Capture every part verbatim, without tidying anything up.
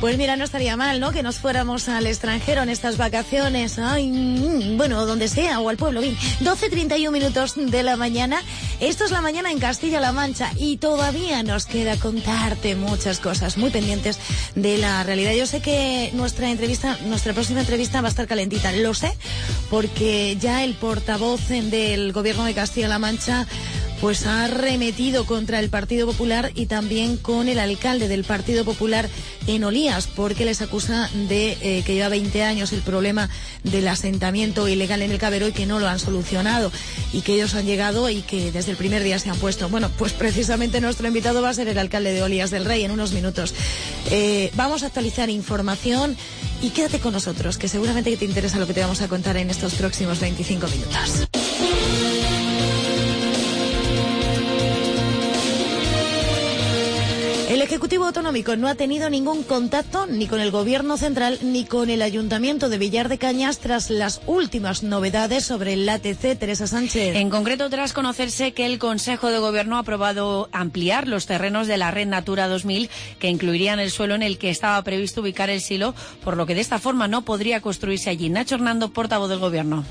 Pues mira, no estaría mal, ¿no? Que nos fuéramos al extranjero en estas vacaciones. Ay, bueno, donde sea, o al pueblo. Bien, doce treinta y uno minutos de la mañana. Esto es la mañana en Castilla-La Mancha y todavía nos queda contarte muchas cosas muy pendientes de la realidad. Yo sé que nuestra entrevista, nuestra próxima entrevista va a estar calentita. Lo sé, porque ya el portavoz del Gobierno de Castilla-La Mancha pues ha arremetido contra el Partido Popular y también con el alcalde del Partido Popular en Olías, porque les acusa de eh, que lleva veinte años el problema del asentamiento ilegal en el Caberó y que no lo han solucionado, y que ellos han llegado y que desde el primer día se han puesto. Bueno, pues precisamente nuestro invitado va a ser el alcalde de Olías del Rey en unos minutos. Eh, vamos a actualizar información y quédate con nosotros, que seguramente que te interesa lo que te vamos a contar en estos próximos veinticinco minutos. El Ejecutivo Autonómico no ha tenido ningún contacto ni con el Gobierno Central ni con el Ayuntamiento de Villar de Cañas tras las últimas novedades sobre el A T C. Teresa Sánchez. En concreto, tras conocerse que el Consejo de Gobierno ha aprobado ampliar los terrenos de la Red Natura dos mil, que incluirían el suelo en el que estaba previsto ubicar el silo, por lo que de esta forma no podría construirse allí. Nacho Hernando, portavoz del Gobierno.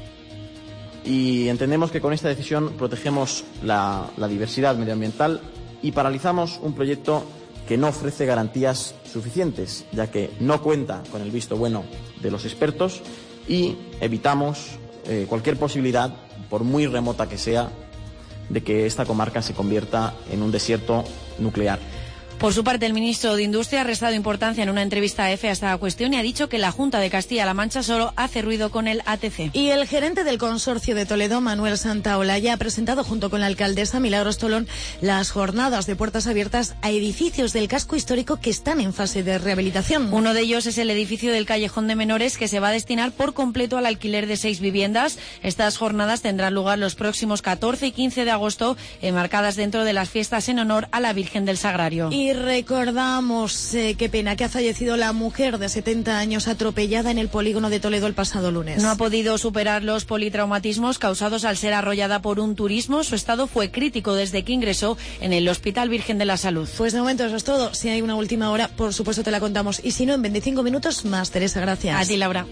Y entendemos que con esta decisión protegemos la, la diversidad medioambiental y paralizamos un proyecto que no ofrece garantías suficientes, ya que no cuenta con el visto bueno de los expertos, y evitamos eh, cualquier posibilidad, por muy remota que sea, de que esta comarca se convierta en un desierto nuclear. Por su parte, el ministro de Industria ha restado importancia en una entrevista a EFE a esta cuestión y ha dicho que la Junta de Castilla-La Mancha solo hace ruido con el A T C. Y el gerente del Consorcio de Toledo, Manuel Santaolalla, ha presentado junto con la alcaldesa Milagros Tolón las jornadas de puertas abiertas a edificios del casco histórico que están en fase de rehabilitación. Uno de ellos es el edificio del Callejón de Menores, que se va a destinar por completo al alquiler de seis viviendas. Estas jornadas tendrán lugar los próximos catorce y quince de agosto, enmarcadas dentro de las fiestas en honor a la Virgen del Sagrario. Y recordamos, eh, qué pena, que ha fallecido la mujer de setenta años atropellada en el polígono de Toledo el pasado lunes. No ha podido superar los politraumatismos causados al ser arrollada por un turismo. Su estado fue crítico desde que ingresó en el Hospital Virgen de la Salud. Pues de momento eso es todo. Si hay una última hora, por supuesto te la contamos. Y si no, en veinticinco minutos más. Teresa, gracias. A ti, Laura.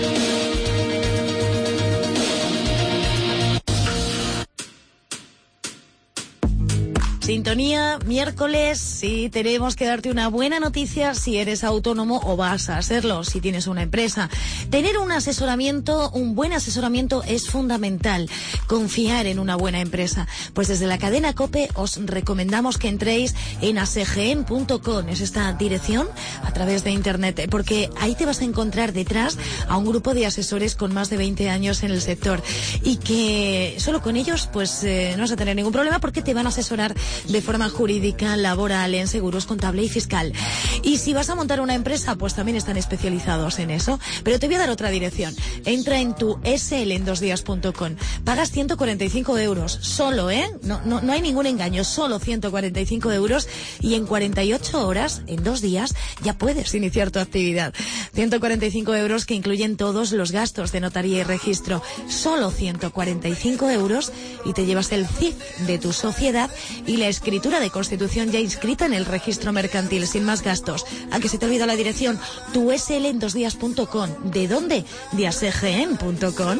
Sintonía, miércoles, sí, tenemos que darte una buena noticia si eres autónomo o vas a serlo, si tienes una empresa. Tener un asesoramiento, un buen asesoramiento es fundamental. Confiar en una buena empresa. Pues desde la cadena COPE os recomendamos que entréis en a s g n punto com. Es esta dirección a través de internet, porque ahí te vas a encontrar detrás a un grupo de asesores con más de veinte años en el sector y que solo con ellos pues eh, no vas a tener ningún problema, porque te van a asesorar de forma jurídica, laboral, en seguros, contable y fiscal. Y si vas a montar una empresa, pues también están especializados en eso. Pero te voy a dar otra dirección. Entra en tu s l en dos días punto com. Pagas ciento cuarenta y cinco euros. Solo, ¿eh? No, no, no hay ningún engaño. Solo ciento cuarenta y cinco euros. Y en cuarenta y ocho horas, en dos días, ya puedes iniciar tu actividad. ciento cuarenta y cinco euros que incluyen todos los gastos de notaría y registro. Solo ciento cuarenta y cinco euros y te llevas el C I F de tu sociedad y la escritura de constitución ya inscrita en el registro mercantil, sin más gastos. ¿A que se te olvida la dirección? Tu s l en dos días punto com. ¿De dónde? De a s g n punto com.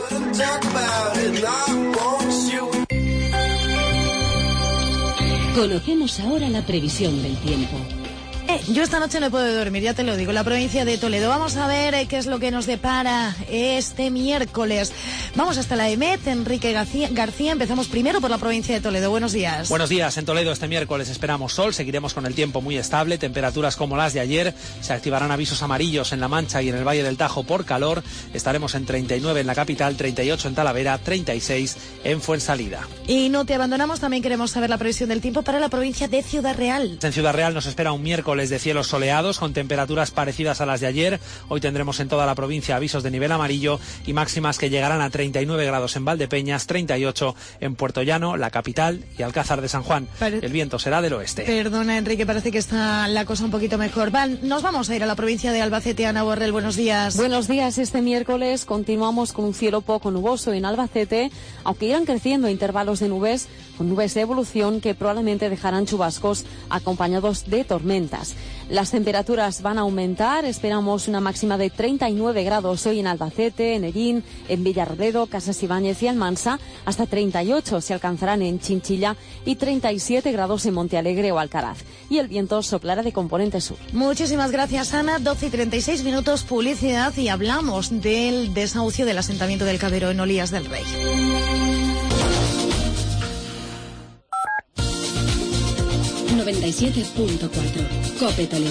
Conocemos ahora la previsión del tiempo. Eh, yo esta noche no puedo dormir, ya te lo digo. La provincia de Toledo. Vamos a ver eh, qué es lo que nos depara este miércoles. Vamos hasta la E M E T. Enrique García, García. Empezamos primero por la provincia de Toledo. Buenos días. Buenos días. En Toledo este miércoles esperamos sol. Seguiremos con el tiempo muy estable. Temperaturas como las de ayer. Se activarán avisos amarillos en La Mancha y en el Valle del Tajo por calor. Estaremos en treinta y nueve en la capital, treinta y ocho en Talavera, treinta y seis en Fuensalida. Y no te abandonamos. También queremos saber la previsión del tiempo para la provincia de Ciudad Real. En Ciudad Real nos espera un miércoles de cielos soleados con temperaturas parecidas a las de ayer. Hoy tendremos en toda la provincia avisos de nivel amarillo y máximas que llegarán a treinta y nueve grados en Valdepeñas, treinta y ocho en Puerto Llano, la capital y Alcázar de San Juan. Pare... El viento será del oeste. Perdona, Enrique, parece que está la cosa un poquito mejor. Van, nos vamos a ir a la provincia de Albacete. Ana Borrell, buenos días. Buenos días. Este miércoles continuamos con un cielo poco nuboso en Albacete, aunque irán creciendo intervalos de nubes, con nubes de evolución que probablemente dejarán chubascos acompañados de tormentas. Las temperaturas van a aumentar, esperamos una máxima de treinta y nueve grados hoy en Albacete, en Hellín, en Villarroledo, Casas Ibáñez y Almansa, hasta treinta y ocho se alcanzarán en Chinchilla y treinta y siete grados en Montealegre o Alcaraz. Y el viento soplará de componente sur. Muchísimas gracias, Ana. doce y treinta y seis minutos, publicidad, y hablamos del desahucio del asentamiento del Cabero en Olías del Rey. noventa y siete punto cuatro COPE Toledo.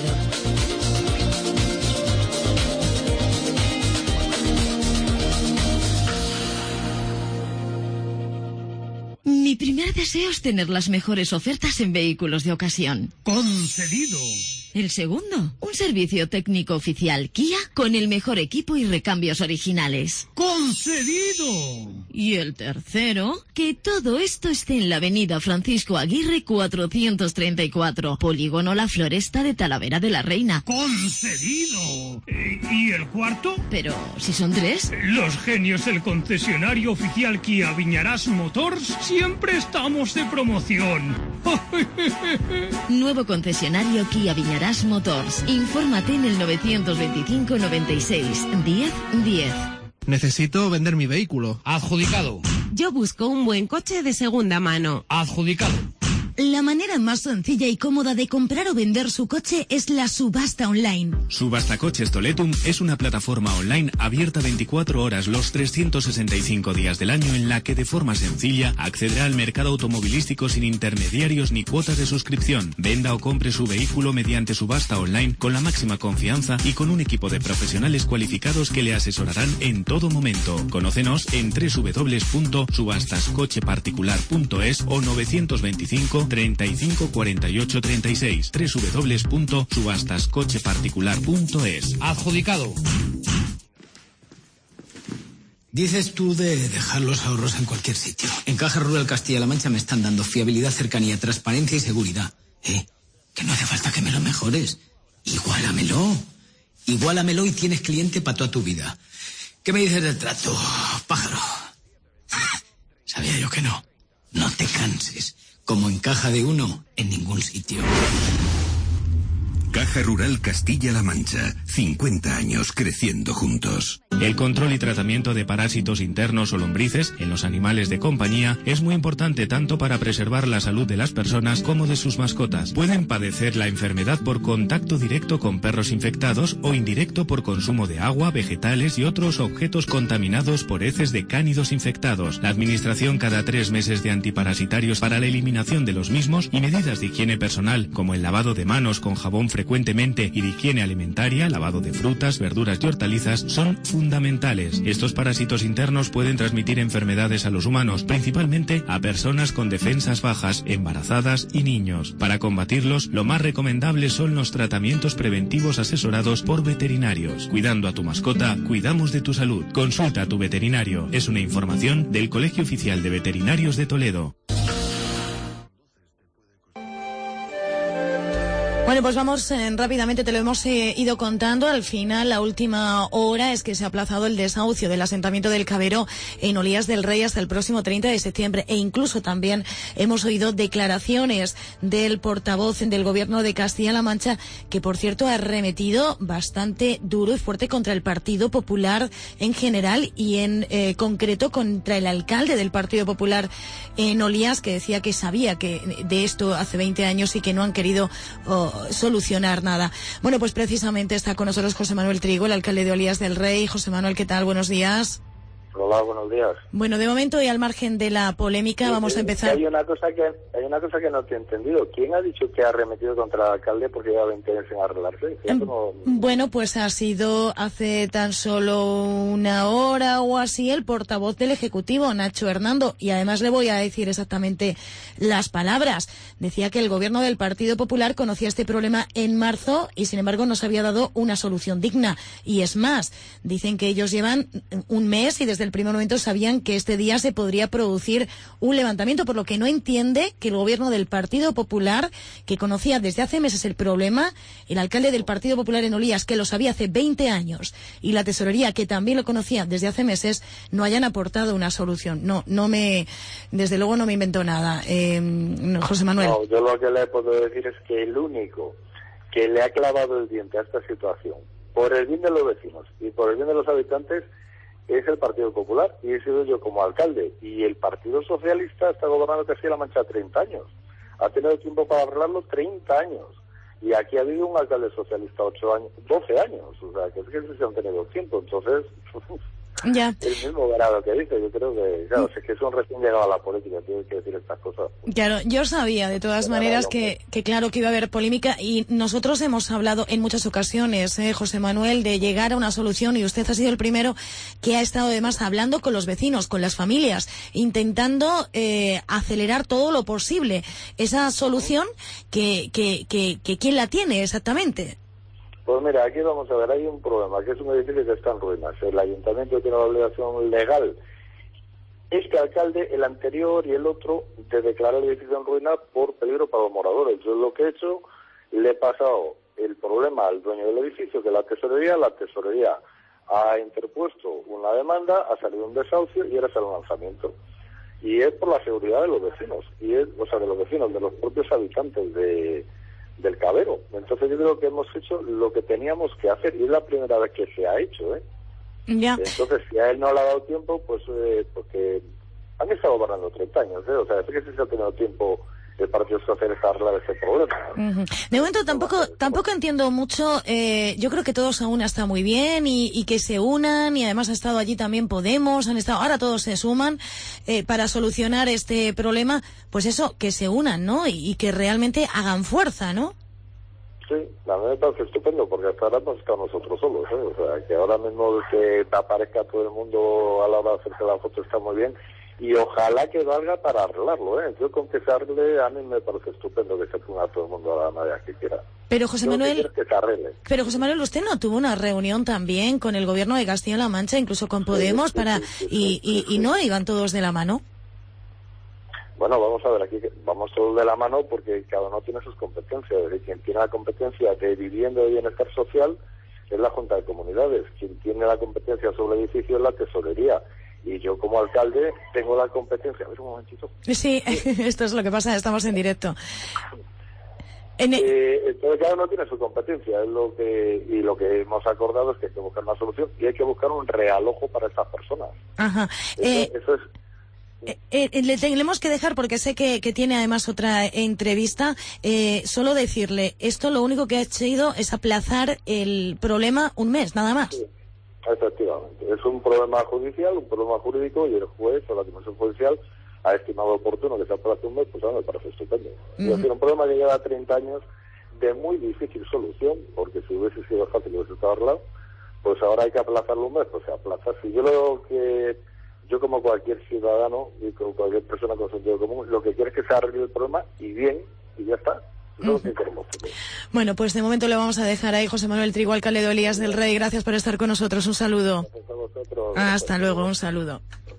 Mi primer deseo es tener las mejores ofertas en vehículos de ocasión. ¡Concedido! El segundo, un servicio técnico oficial Kia con el mejor equipo y recambios originales. ¡Concedido! Y el tercero, que todo esto esté en la avenida Francisco Aguirre cuatrocientos treinta y cuatro, Polígono La Floresta de Talavera de la Reina. ¡Concedido! ¿Y el cuarto? Pero, ¿si son tres? Los genios del concesionario oficial Kia Viñarás Motors siempre estamos de promoción. Nuevo concesionario Kia Viñarás Motors. Infórmate en el novecientos veinticinco noventa y seis diez diez. Necesito vender mi vehículo. Adjudicado. Yo busco un buen coche de segunda mano. Adjudicado. La manera más sencilla y cómoda de comprar o vender su coche es la subasta online. Subasta Coches Toletum es una plataforma online abierta veinticuatro horas los trescientos sesenta y cinco días del año, en la que de forma sencilla accederá al mercado automovilístico sin intermediarios ni cuotas de suscripción. Venda o compre su vehículo mediante subasta online con la máxima confianza y con un equipo de profesionales cualificados que le asesorarán en todo momento. Conócenos en doble u doble u doble u punto subastas coche particular punto es o novecientos veinticinco treinta y cinco cuarenta y ocho treinta y seis. doble u doble u doble u punto subastas coche particular punto es. Adjudicado. Dices tú de dejar los ahorros en cualquier sitio. En Caja Rural Castilla-La Mancha me están dando fiabilidad, cercanía, transparencia y seguridad. ¿Eh? Que no hace falta que me lo mejores. Igualamelo. Igualamelo y tienes cliente para toda tu vida. ¿Qué me dices del trato, pájaro? Sabía yo que no. No te canses. Como en Caja de Uno, en ningún sitio. Caja Rural Castilla-La Mancha. cincuenta años creciendo juntos. El control y tratamiento de parásitos internos o lombrices en los animales de compañía es muy importante tanto para preservar la salud de las personas como de sus mascotas. Pueden padecer la enfermedad por contacto directo con perros infectados o indirecto por consumo de agua, vegetales y otros objetos contaminados por heces de cánidos infectados. La administración cada tres meses de antiparasitarios para la eliminación de los mismos y medidas de higiene personal como el lavado de manos con jabón frecuentemente y de higiene alimentaria, lavado de frutas, verduras y hortalizas son fundamentales. Estos parásitos internos pueden transmitir enfermedades a los humanos, principalmente a personas con defensas bajas, embarazadas y niños. Para combatirlos, lo más recomendable son los tratamientos preventivos asesorados por veterinarios. Cuidando a tu mascota, cuidamos de tu salud. Consulta a tu veterinario. Es una información del Colegio Oficial de Veterinarios de Toledo. Bueno, pues vamos eh, rápidamente, te lo hemos eh, ido contando. Al final, la última hora es que se ha aplazado el desahucio del asentamiento del Cabero en Olías del Rey hasta el próximo treinta de septiembre. E incluso también hemos oído declaraciones del portavoz del Gobierno de Castilla-La Mancha, que por cierto ha arremetido bastante duro y fuerte contra el Partido Popular en general y en eh, concreto contra el alcalde del Partido Popular en Olías, que decía que sabía que de esto hace veinte años y que no han querido oh, solucionar nada. Bueno, pues precisamente está con nosotros José Manuel Trigo, el alcalde de Olías del Rey. José Manuel, ¿qué tal? Buenos días. Hola, buenos días. Bueno, de momento y al margen de la polémica, sí, vamos sí, a empezar. Hay una cosa que hay una cosa que no te he entendido. ¿Quién ha dicho que ha arremetido contra el alcalde porque lleva veinte años sin arreglarse? No... Bueno, pues ha sido hace tan solo una hora o así el portavoz del Ejecutivo, Nacho Hernando, y además le voy a decir exactamente las palabras. Decía que el Gobierno del Partido Popular conocía este problema en marzo y sin embargo no se había dado una solución digna. Y es más, dicen que ellos llevan un mes y desde el primer momento sabían que este día se podría producir un levantamiento, por lo que no entiende que el Gobierno del Partido Popular, que conocía desde hace meses el problema, el alcalde del Partido Popular en Olías, que lo sabía hace veinte años, y la tesorería, que también lo conocía desde hace meses, no hayan aportado una solución. No, no me, desde luego no me invento nada. Eh, José Manuel. No, yo lo que le puedo decir es que el único que le ha clavado el diente a esta situación, por el bien de los vecinos y por el bien de los habitantes, es el Partido Popular, y he sido yo como alcalde. Y el Partido Socialista está gobernando Castilla-La Mancha treinta años. Ha tenido tiempo para arreglarlo treinta años. Y aquí ha habido un alcalde socialista ocho años, doce años. O sea, que es que se han tenido tiempo. Entonces, ya. el mismo grado que dice, yo creo que, claro, es que es un recién llegado a la política, tiene que decir estas cosas. Claro, yo sabía de todas maneras que, que claro que iba a haber polémica, y nosotros hemos hablado en muchas ocasiones, eh, José Manuel, de llegar a una solución, y usted ha sido el primero que ha estado además hablando con los vecinos, con las familias, intentando eh, acelerar todo lo posible esa solución que, que, que, que ¿quién la tiene exactamente? Pues mira, aquí vamos a ver, hay un problema, que es un edificio que está en ruinas. El ayuntamiento tiene la obligación legal, este alcalde, el anterior y el otro, de declarar el edificio en ruina por peligro para los moradores. Yo lo que he hecho, le he pasado el problema al dueño del edificio, que es la tesorería, la tesorería ha interpuesto una demanda, ha salido un desahucio y ahora sale un lanzamiento. Y es por la seguridad de los vecinos, y es, o sea, de los vecinos, de los propios habitantes de... del Cabero. Entonces yo creo que hemos hecho lo que teníamos que hacer, y es la primera vez que se ha hecho, ¿eh? Ya. Entonces, si a él no le ha dado tiempo, pues eh, porque han estado gobernando treinta años, ¿eh? O sea, es que sí se ha tenido tiempo el Partido Socialista a arreglar ese problema, ¿eh? Uh-huh. De momento tampoco tampoco entiendo mucho, eh, yo creo que todos aún está muy bien, y, y que se unan, y además ha estado allí también Podemos, han estado, ahora todos se suman eh, para solucionar este problema, pues eso, que se unan, ¿no? Y, y que realmente hagan fuerza, ¿no? Sí, la verdad me parece estupendo, porque hasta ahora hemos estado nosotros solos, ¿eh? O sea, que ahora mismo que aparezca todo el mundo a la hora de hacerse la foto está muy bien, y ojalá que valga para arreglarlo, ¿eh? Yo con que se arregle, a mí me parece estupendo que se ponga todo el mundo a la manera que quiera. Pero José Yo Manuel, que que se arregle. pero José Manuel, usted no tuvo una reunión también con el gobierno de Castilla-La Mancha, incluso con Podemos, sí, sí, para sí, sí, y, y, y no iban todos de la mano. Bueno, vamos a ver, aquí vamos todos de la mano porque cada uno tiene sus competencias. Es decir, quien tiene la competencia de vivienda y bienestar social es la Junta de Comunidades. Quien tiene la competencia sobre edificios es la tesorería. Y yo como alcalde tengo la competencia... A ver, un momentito. Sí, esto es lo que pasa, estamos en directo. En el... eh, entonces cada uno tiene su competencia, es lo que y lo que hemos acordado es que hay que buscar una solución y hay que buscar un realojo para estas personas. Ajá. Eso, Eh... eso es... Eh, eh, le tenemos que dejar porque sé que, que tiene además otra entrevista. Eh, solo decirle, esto lo único que ha hecho es aplazar el problema un mes, nada más. Sí, efectivamente. Es un problema judicial, un problema jurídico, y el juez o la Comisión Judicial ha estimado oportuno que se aplace un mes, pues a mí me parece estupendo. Uh-huh. Es decir, un problema que lleva treinta años de muy difícil solución, porque si hubiese sido fácil hubiese estado arreglado, pues ahora hay que aplazarlo un mes, pues se aplaza. Si yo lo que... Yo como cualquier ciudadano y como cualquier persona con sentido común, lo que quiero es que se arregle el problema y bien, y ya está. Es lo que queremos. Bueno, pues de momento le vamos a dejar ahí. José Manuel Trigo, alcalde de Olías del Rey, gracias por estar con nosotros. Un saludo. Gracias a vosotros. Hasta luego, un saludo.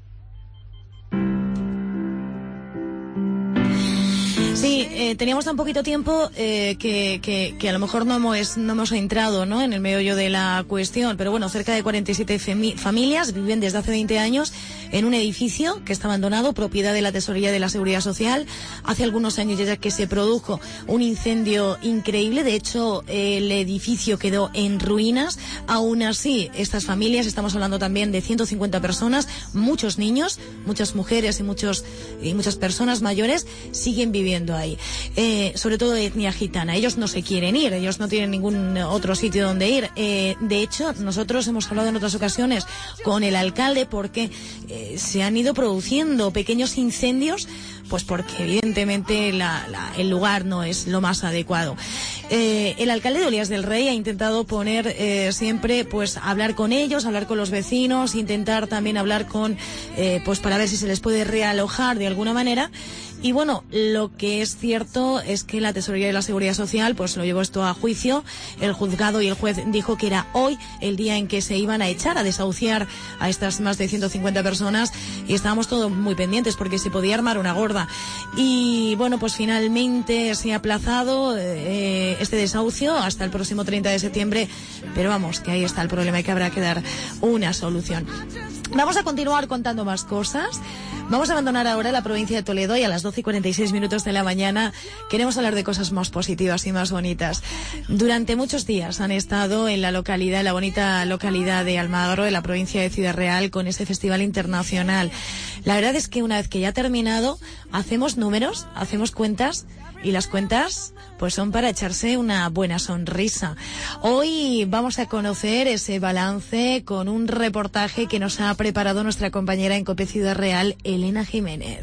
Sí, eh, teníamos tan poquito tiempo eh, que, que, que a lo mejor no hemos, no hemos entrado, ¿no?, en el meollo de la cuestión, pero bueno, cerca de cuarenta y siete familias viven desde hace veinte años en un edificio que está abandonado, propiedad de la Tesorería de la Seguridad Social. Hace algunos años ya que se produjo un incendio increíble, de hecho el edificio quedó en ruinas. Aún así, estas familias, estamos hablando también de ciento cincuenta personas, muchos niños, muchas mujeres y muchos y muchas personas mayores siguen viviendo ahí, eh, sobre todo de etnia gitana. Ellos no se quieren ir, ellos no tienen ningún otro sitio donde ir. Eh, de hecho, nosotros hemos hablado en otras ocasiones con el alcalde porque eh, se han ido produciendo pequeños incendios, pues porque evidentemente la, la, el lugar no es lo más adecuado. Eh, el alcalde de Olías del Rey ha intentado poner eh, siempre, pues hablar con ellos, hablar con los vecinos, intentar también hablar con, eh, pues para ver si se les puede realojar de alguna manera. Y bueno, lo que es cierto es que la Tesorería de la Seguridad Social pues lo llevó esto a juicio. El juzgado y el juez dijo que era hoy el día en que se iban a echar, a desahuciar a estas más de ciento cincuenta personas, y estábamos todos muy pendientes porque se podía armar una gorda. Y bueno, pues finalmente se ha aplazado eh, este desahucio hasta el próximo treinta de septiembre, pero vamos, que ahí está el problema y que habrá que dar una solución. Vamos a continuar contando más cosas. Vamos a abandonar ahora la provincia de Toledo y a las doce y cuarenta y seis minutos de la mañana queremos hablar de cosas más positivas y más bonitas. Durante muchos días han estado en la localidad, en la bonita localidad de Almagro, en la provincia de Ciudad Real, con este festival internacional. La verdad es que una vez que ya ha terminado, hacemos números, hacemos cuentas, y las cuentas pues son para echarse una buena sonrisa. Hoy vamos a conocer ese balance con un reportaje que nos ha preparado nuestra compañera en COPE Ciudad Real, Elena Jiménez.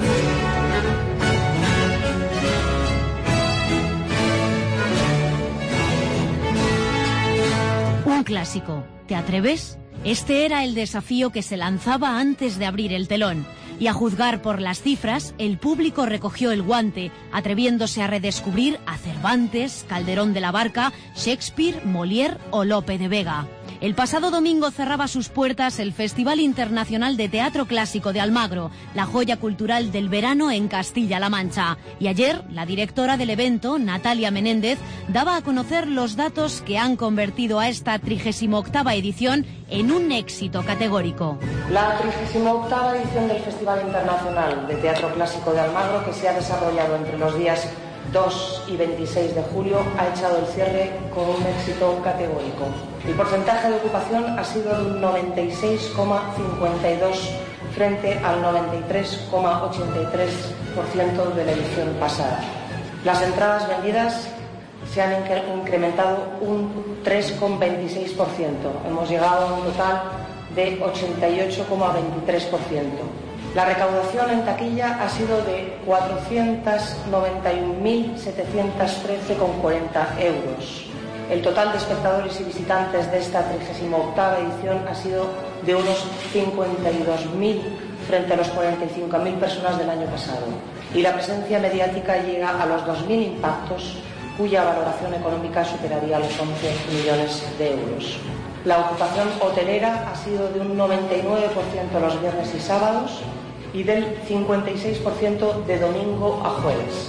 Un clásico. ¿Te atreves? Este era el desafío que se lanzaba antes de abrir el telón. Y a juzgar por las cifras, el público recogió el guante, atreviéndose a redescubrir a Cervantes, Calderón de la Barca, Shakespeare, Molière o Lope de Vega. El pasado domingo cerraba sus puertas el Festival Internacional de Teatro Clásico de Almagro, la joya cultural del verano en Castilla-La Mancha. Y ayer, la directora del evento, Natalia Menéndez, daba a conocer los datos que han convertido a esta trigésima octava edición en un éxito categórico. La trigésima octava edición del Festival Internacional de Teatro Clásico de Almagro, que se ha desarrollado entre los días dos y veintiséis de julio, ha echado el cierre con un éxito categórico. El porcentaje de ocupación ha sido de un noventa y seis coma cincuenta y dos frente al noventa y tres coma ochenta y tres por ciento de la edición pasada. Las entradas vendidas se han incrementado un tres coma veintiséis por ciento. Hemos llegado a un total de ochenta y ocho coma veintitrés por ciento. La recaudación en taquilla ha sido de cuatrocientos noventa y un mil setecientos trece coma cuarenta euros. El total de espectadores y visitantes de esta trigésima octava edición ha sido de unos cincuenta y dos mil frente a los cuarenta y cinco mil personas del año pasado. Y la presencia mediática llega a los dos mil impactos, cuya valoración económica superaría los once millones de euros. La ocupación hotelera ha sido de un noventa y nueve por ciento los viernes y sábados y del cincuenta y seis por ciento de domingo a jueves.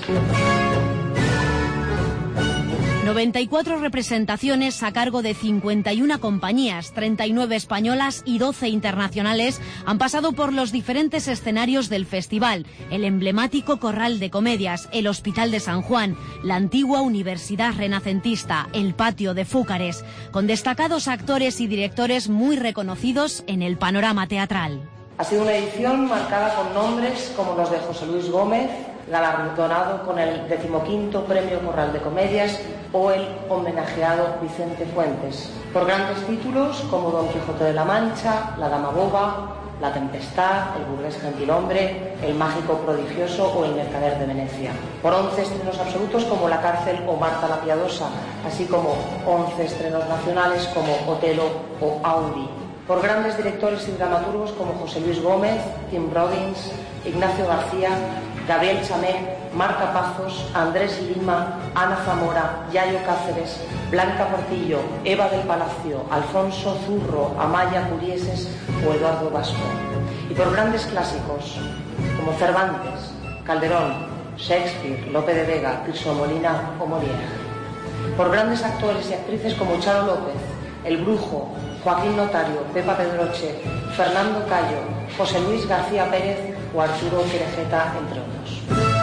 noventa y cuatro representaciones a cargo de cincuenta y una compañías, treinta y nueve españolas y doce internacionales han pasado por los diferentes escenarios del festival: el emblemático Corral de Comedias, el Hospital de San Juan, la antigua Universidad Renacentista, el Patio de Fúcares, con destacados actores y directores muy reconocidos en el panorama teatral. Ha sido una edición marcada con nombres como los de José Luis Gómez, galardonado con el decimoquinto Premio Corral de Comedias, o el homenajeado Vicente Fuentes, por grandes títulos como Don Quijote de la Mancha, La Dama Boba, La Tempestad, El Burgués Gentilhombre, El Mágico Prodigioso o El Mercader de Venecia, por once estrenos absolutos como La Cárcel o Marta la Piadosa, así como once estrenos nacionales como Otelo o Audi, por grandes directores y dramaturgos como José Luis Gómez, Tim Robbins, Ignacio García, Gabriel Chamé, Marta Pazos, Andrés Lima, Ana Zamora, Yayo Cáceres, Blanca Portillo, Eva del Palacio, Alfonso Zurro, Amaya Curieses o Eduardo Vasco. Y por grandes clásicos como Cervantes, Calderón, Shakespeare, Lope de Vega, Tirso Molina o Molière. Por grandes actores y actrices como Charo López, El Brujo, Joaquín Notario, Pepa Pedroche, Fernando Cayo, José Luis García Pérez o Arturo Querejeta, entre otros.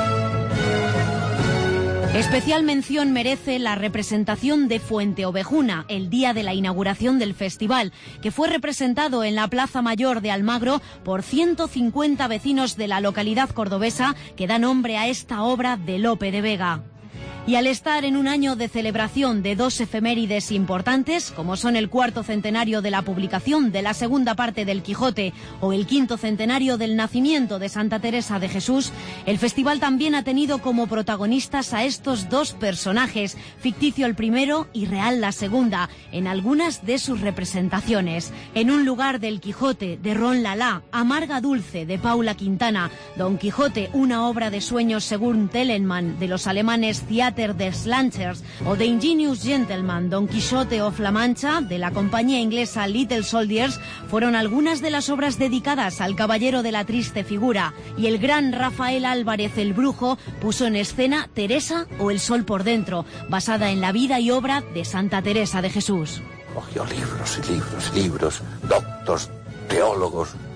Especial mención merece la representación de Fuente Ovejuna, el día de la inauguración del festival, que fue representado en la Plaza Mayor de Almagro por ciento cincuenta vecinos de la localidad cordobesa que da nombre a esta obra de Lope de Vega. Y al estar en un año de celebración de dos efemérides importantes, como son el cuarto centenario de la publicación de la segunda parte del Quijote o el quinto centenario del nacimiento de Santa Teresa de Jesús, el festival también ha tenido como protagonistas a estos dos personajes, ficticio el primero y real la segunda, en algunas de sus representaciones. En un lugar del Quijote, de Ron Lala, Amarga Dulce, de Paula Quintana, Don Quijote, una obra de sueños según Telemann, de los alemanes Theater des Lancers, o The Ingenious Gentleman, Don Quixote of La Mancha, de la compañía inglesa Little Soldiers, fueron algunas de las obras dedicadas al caballero de la triste figura, y el gran Rafael Álvarez el Brujo puso en escena Teresa o El Sol por Dentro, basada en la vida y obra de Santa Teresa de Jesús. Cogió libros y libros y libros, doctos, teólogos,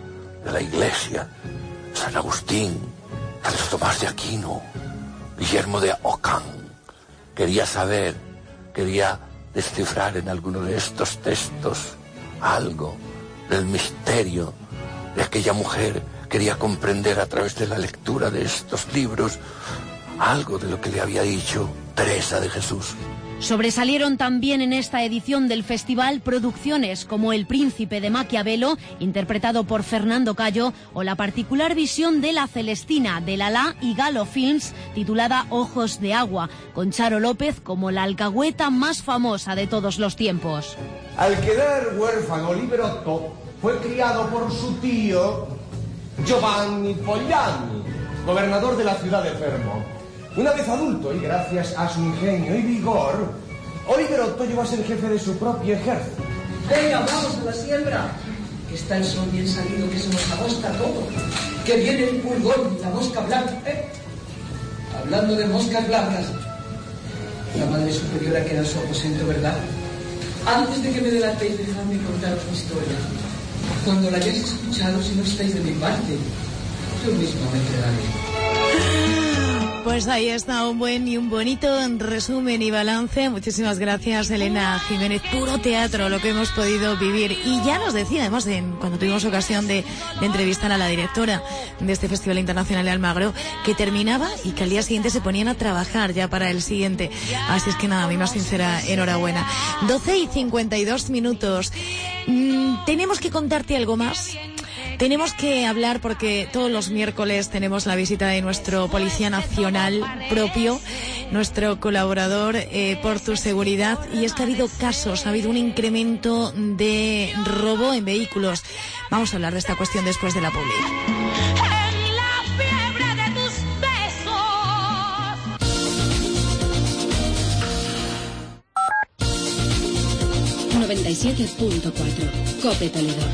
de la Iglesia, San Agustín, Santo Tomás de Aquino, Guillermo de Ockham. Quería saber, quería descifrar en alguno de estos textos algo del misterio de aquella mujer. Quería comprender a través de la lectura de estos libros algo de lo que le había dicho Teresa de Jesús. Sobresalieron también en esta edición del festival producciones como El Príncipe de Maquiavelo, interpretado por Fernando Cayo, o la particular visión de La Celestina, de Lalá y Galo Films, titulada Ojos de Agua, con Charo López como la alcahueta más famosa de todos los tiempos. Al quedar huérfano, Liberotto fue criado por su tío Giovanni Pogliani, gobernador de la ciudad de Fermo. Una vez adulto y gracias a su ingenio y vigor, Oliverotto llegó a ser jefe de su propio ejército. Venga, vamos a la siembra, que está el sol bien salido, que se nos agosta todo, que viene el pulgón y la mosca blanca. ¿eh? Hablando de moscas blancas, la Madre Superiora queda en su aposento, ¿verdad? Antes de que me delatéis, dejadme contaros mi historia. Cuando la hayáis escuchado, si no estáis de mi parte, yo mismo me entregaré. Pues ahí está un buen y un bonito resumen y balance. Muchísimas gracias, Elena Jiménez. Puro teatro lo que hemos podido vivir. Y ya nos decía, además, en, cuando tuvimos ocasión de, de entrevistar a la directora de este Festival Internacional de Almagro, que terminaba y que al día siguiente se ponían a trabajar ya para el siguiente. Así es que nada, mi más sincera enhorabuena. doce y cincuenta y dos minutos. Mm, ¿Tenemos que contarte algo más? Tenemos que hablar porque todos los miércoles tenemos la visita de nuestro Policía Nacional propio, nuestro colaborador eh, por tu seguridad, y es que ha habido casos, ha habido un incremento de robo en vehículos. Vamos a hablar de esta cuestión después de la publi. noventa y siete punto cuatro COPE Toledo.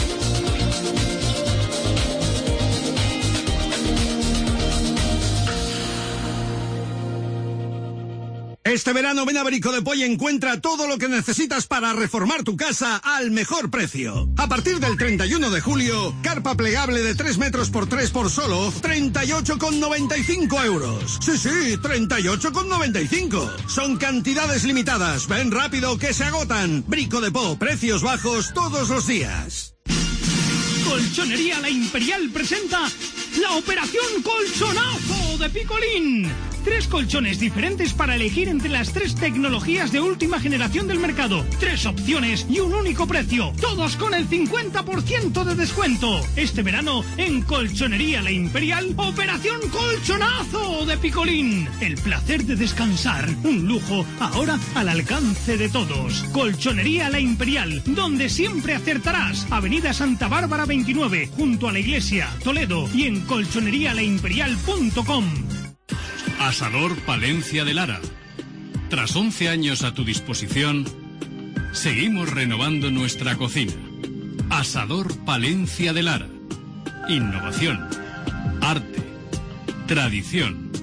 Este verano ven a Brico de Poll y encuentra todo lo que necesitas para reformar tu casa al mejor precio. A partir del treinta y uno de julio, carpa plegable de tres metros por tres por solo treinta y ocho con noventa y cinco euros. Sí, sí, treinta y ocho con noventa y cinco. Son cantidades limitadas. Ven rápido que se agotan. Brico de Poll, precios bajos todos los días. Colchonería La Imperial presenta la Operación Colchonazo de Picolín. Tres colchones diferentes para elegir entre las tres tecnologías de última generación del mercado. Tres opciones y un único precio. Todos con el cincuenta por ciento de descuento. Este verano, en Colchonería La Imperial, Operación Colchonazo de Picolín. El placer de descansar. Un lujo ahora al alcance de todos. Colchonería La Imperial, donde siempre acertarás. Avenida Santa Bárbara veintinueve, junto a la iglesia, Toledo, y en colchonería la imperial punto com. Asador Palencia de Lara. Tras once años a tu disposición, seguimos renovando nuestra cocina. Asador Palencia de Lara. Innovación, arte, tradición.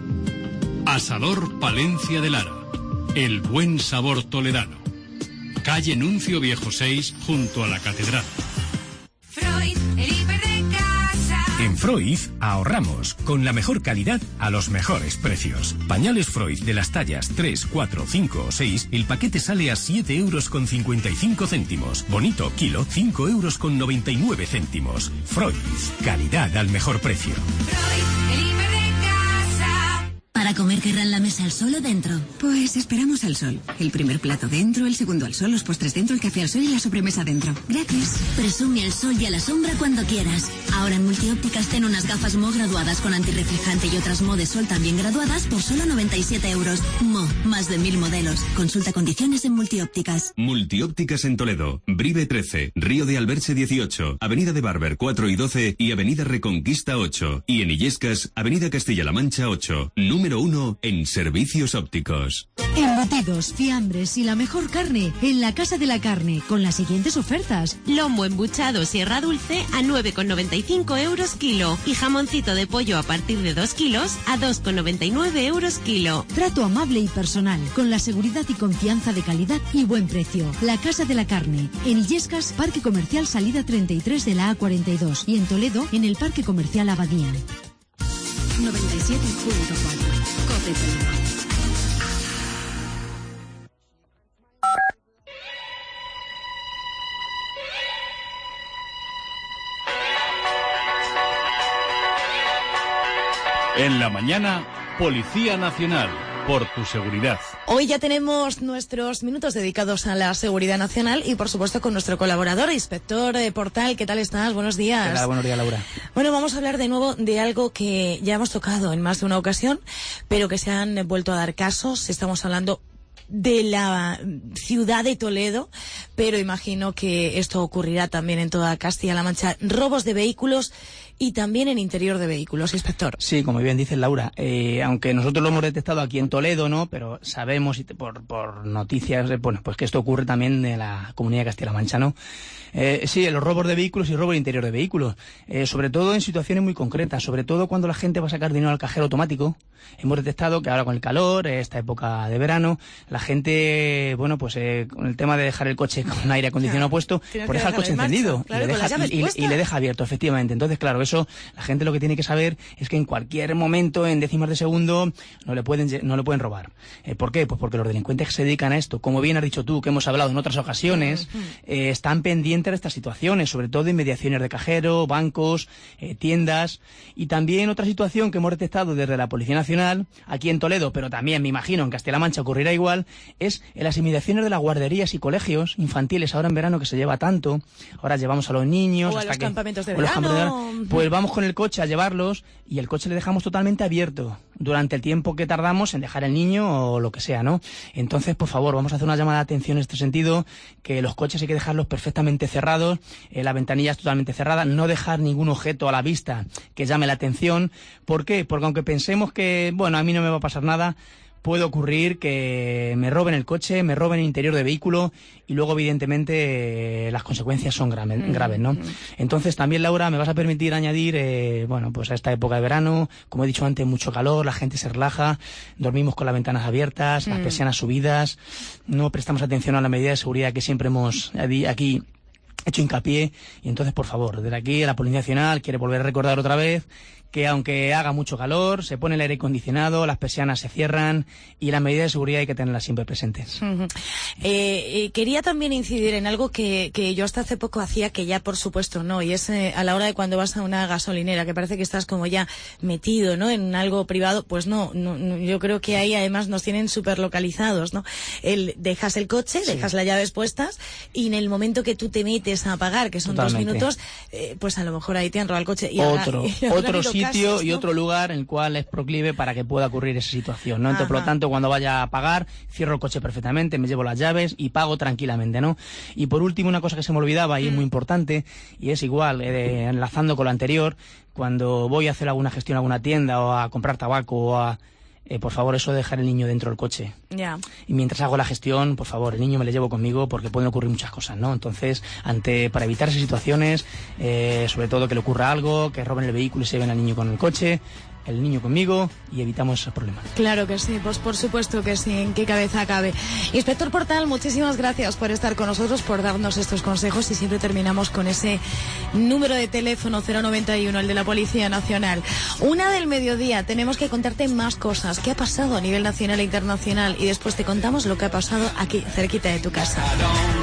Asador Palencia de Lara. El buen sabor toledano. Calle Nuncio Viejo seis, junto a la catedral. Freud, el hiper de casa. En Freud ahorramos con la mejor calidad a los mejores precios. Pañales Freud de las tallas tres, cuatro, cinco o seis, el paquete sale a siete euros con cincuenta y cinco céntimos. Bonito kilo, cinco euros con noventa y nueve céntimos. Freud, calidad al mejor precio. Freud, el hiper de casa. ¿Para comer querrán la mesa al sol o dentro? Pues esperamos al sol. El primer plato dentro, el segundo al sol, los postres dentro, el café al sol y la sobremesa dentro. Gracias. Presume al sol y a la sombra cuando quieras. Ahora en Multiópticas ten unas gafas Mo graduadas con antirreflejante y otras Mo de sol también graduadas por solo noventa y siete euros. Mo, más de mil modelos. Consulta condiciones en Multiópticas. Multiópticas en Toledo, Brive trece, Río de Alberche dieciocho, Avenida de Barber cuatro y doce y Avenida Reconquista ocho. Y en Illescas, Avenida Castilla-La Mancha ocho. Número número uno en servicios ópticos. Embutidos, fiambres y la mejor carne en la Casa de la Carne, con las siguientes ofertas. Lomo embuchado Sierra Dulce a nueve con noventa y cinco euros kilo y jamoncito de pollo a partir de dos kilos a dos con noventa y nueve euros kilo. Trato amable y personal, con la seguridad y confianza de calidad y buen precio. La Casa de la Carne, en Illescas, Parque Comercial Salida treinta y tres de la A cuarenta y dos, y en Toledo, en el Parque Comercial Abadía. noventa y siete punto cuatro. COPE Toledo. En la mañana, Policía Nacional, por tu seguridad. Hoy ya tenemos nuestros minutos dedicados a la seguridad nacional y, por supuesto, con nuestro colaborador, inspector de Portal. ¿Qué tal estás? Buenos días. ¿Qué tal? Buenos días, Laura. Bueno, vamos a hablar de nuevo de algo que ya hemos tocado en más de una ocasión, pero que se han vuelto a dar casos. Estamos hablando de la ciudad de Toledo, pero imagino que esto ocurrirá también en toda Castilla-La Mancha. Robos de vehículos y también en interior de vehículos, inspector. Sí, como bien dice Laura, eh, aunque nosotros lo hemos detectado aquí en Toledo, ¿no? Pero sabemos y te, por, por noticias, eh, bueno, pues que esto ocurre también en la comunidad de Castilla-La Mancha, ¿no? Eh, sí, los robos de vehículos y robo de interior de vehículos, eh, sobre todo en situaciones muy concretas, sobre todo cuando la gente va a sacar dinero al cajero automático. Hemos detectado que ahora con el calor, esta época de verano, la gente, bueno, pues eh, con el tema de dejar el coche con aire acondicionado puesto, pues deja el coche encendido, claro, y, le deja, y, y, y le deja abierto, efectivamente. Entonces, claro, eso la gente lo que tiene que saber es que en cualquier momento, en décimas de segundo, no le pueden no le pueden robar. Eh, ¿Por qué? Pues porque los delincuentes que se dedican a esto, como bien has dicho tú, que hemos hablado en otras ocasiones, eh, están pendientes de estas situaciones, sobre todo en mediaciones de cajero, bancos, eh, tiendas, y también otra situación que hemos detectado desde la Policía Nacional, aquí en Toledo, pero también me imagino en Castilla-La Mancha ocurrirá igual, es en las inmediaciones de las guarderías y colegios infantiles, ahora en verano que se lleva tanto, ahora llevamos a los niños, o hasta a los que, campamentos de o los verano. campamentos de verano, pues vamos con el coche a llevarlos y el coche le dejamos totalmente abierto durante el tiempo que tardamos en dejar el niño o lo que sea, ¿no? Entonces, por favor, vamos a hacer una llamada de atención en este sentido, que los coches hay que dejarlos perfectamente cerrados, eh, la ventanilla es totalmente cerrada, no dejar ningún objeto a la vista que llame la atención. ¿Por qué? Porque aunque pensemos que, bueno, a mí no me va a pasar nada, puede ocurrir que me roben el coche, me roben el interior de vehículo y luego, evidentemente, eh, las consecuencias son graves, mm, graves, ¿no? Mm. Entonces, también, Laura, me vas a permitir añadir, eh, bueno, pues a esta época de verano, como he dicho antes, mucho calor, la gente se relaja, dormimos con las ventanas abiertas, mm. las persianas subidas, no prestamos atención a la medida de seguridad que siempre hemos aquí hecho hincapié. Y entonces, por favor, desde aquí la Policía Nacional quiere volver a recordar otra vez que aunque haga mucho calor, se pone el aire acondicionado, las persianas se cierran y las medidas de seguridad hay que tenerlas siempre presentes. Uh-huh. eh, eh, quería también incidir en algo que, que yo hasta hace poco hacía, que ya por supuesto no, y es eh, a la hora de cuando vas a una gasolinera, que parece que estás como ya metido, ¿no?, en algo privado. Pues no, no, no, yo creo que ahí además nos tienen súper localizados, ¿no? El, dejas el coche, sí. dejas las llaves puestas y en el momento que tú te metes a pagar, que son Totalmente. dos minutos, eh, pues a lo mejor ahí te han robado el coche. Y otro, ahora, y otro sitio casos, y ¿no? otro lugar en el cual es proclive para que pueda ocurrir esa situación, ¿no? Entonces, por lo tanto, cuando vaya a pagar, cierro el coche perfectamente, me llevo las llaves y pago tranquilamente, ¿no? Y por último, una cosa que se me olvidaba y mm. es muy importante, y es igual, eh, enlazando con lo anterior, cuando voy a hacer alguna gestión a alguna tienda o a comprar tabaco o a Eh, por favor, eso de dejar el niño dentro del coche. Ya. Yeah. Y mientras hago la gestión, por favor, el niño me lo llevo conmigo porque pueden ocurrir muchas cosas, ¿no? Entonces, ante para evitar esas situaciones, eh, sobre todo que le ocurra algo, que roben el vehículo y se lleven al niño con el coche, el niño conmigo y evitamos esos problemas. Claro que sí, pues por supuesto que sí, en qué cabeza cabe. Inspector Portal, muchísimas gracias por estar con nosotros, por darnos estos consejos y siempre terminamos con ese número de teléfono cero noventa y uno, el de la Policía Nacional. Una del mediodía, tenemos que contarte más cosas, qué ha pasado a nivel nacional e internacional y después te contamos lo que ha pasado aquí, cerquita de tu casa.